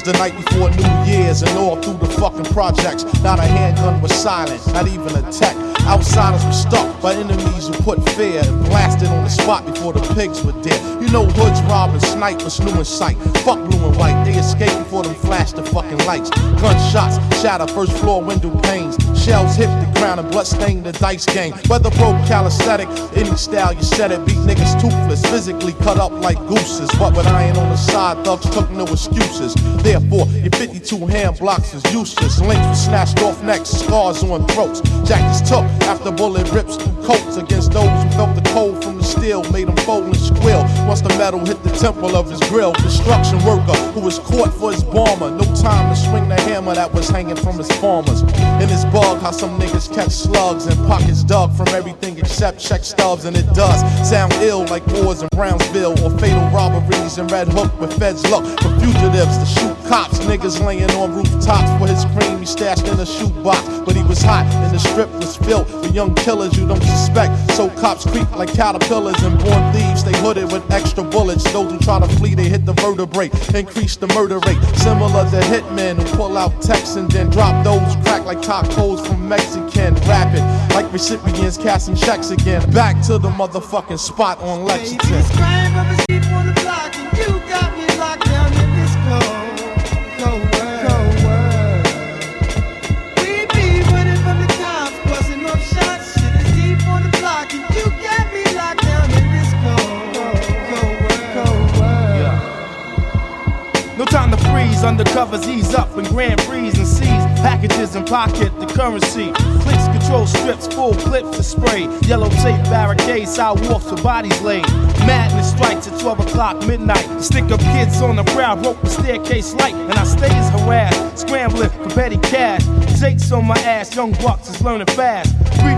the night before New Year's and all through the fucking projects. Not a handgun was silent, not even a tech. Outsiders were stuck by enemies who put fear and blasted on the spot before the pigs were dead. You know hoods robbing, snipers new in sight. Fuck blue and white, they escaped before them flashed the fucking lights. Gunshots shatter first floor window panes. Shells hit the ground and blood stained the dice game. Whether broke calisthenic, any style you said it. Beat niggas toothless, physically cut up like gooses. What with iron on the side, thugs took no excuses. Therefore, your 52 hand blocks is useless. Links were snatched off necks, scars on throats. Jackets took after bullet rips through coats against those who felt the cold from the steel, made them fold and squeal. Once the metal hit the temple of his grill, construction worker who was caught for his bomber. No time to swing the hammer that was hanging from his farmers. In his bug, how some niggas catch slugs and pockets dug from everything except check stubs. And it does sound ill like wars in Brownsville or fatal robberies in Red Hook where feds look for fugitives to shoot cops. Niggas laying on rooftops for his cream he stashed in a shoebox. But he was hot and the strip was filled with young killers you don't suspect. So cops creep like caterpillars and born thieves. They hooded with extra bullets. Those who try to flee, they hit the vertebrae. Increase the murder rate. Similar to hitmen who pull out texts and then drop those crack like tacos from Mexican. Rapid like recipients casting checks again. Back to the motherfucking spot on Lexington. No time to freeze, undercovers ease up in Grand Prix and seize packages and pocket the currency. Clicks control strips, full clips to spray. Yellow tape barricades, sidewalks with bodies laid. Madness strikes at 12 o'clock midnight. Stick up kids on the prowl, broke the staircase light, and I stays harassed, scrambling for petty cash. Jake's on my ass, young bucks is learning fast.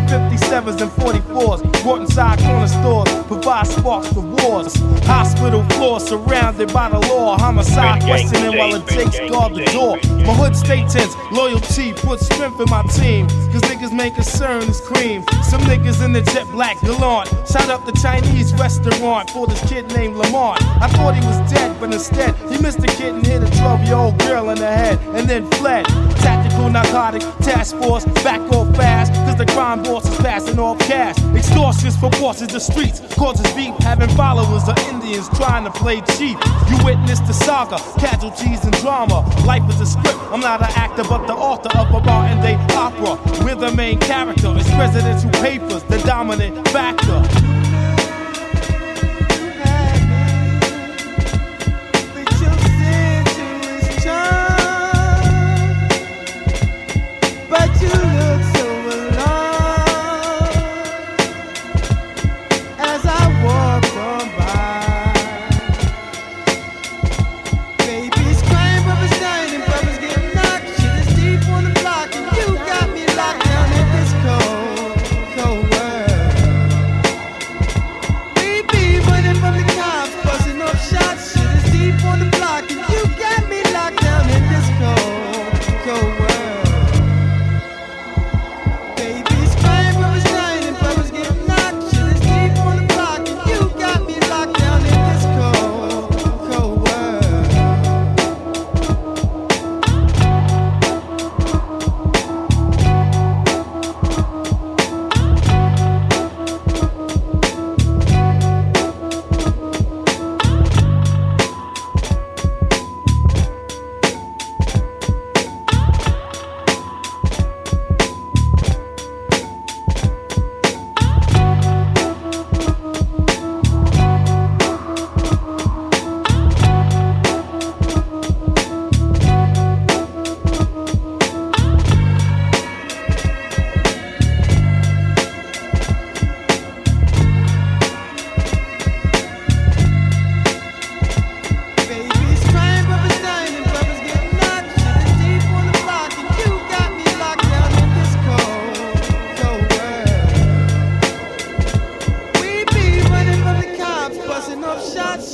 357s and 44s, brought inside corner stores, provide sparks for wars. Hospital floors surrounded by the law. Homicide questioning while it takes guard the door. My hood stay tense, loyalty puts strength in my team. Cause niggas main concern is cream. Some niggas in the jet black gallant shot up the Chinese restaurant for this kid named Lamont. I thought he was dead, but instead he missed a kid and hit a 12-year-old girl in the head and then fled. Tactical narcotic task force, back off fast. Cause the crime boss is passing off cash. Extortions for bosses the streets, causes beef, having followers of Indians trying to play cheap. You witness the saga, casualties and drama. Life is a script, I'm not an actor but the author of a modern day opera. We're the main character, it's presidential papers, the dominant factor.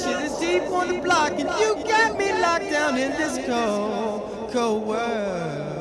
Shit is deep on the block, and you got me locked down in this cold, cold world.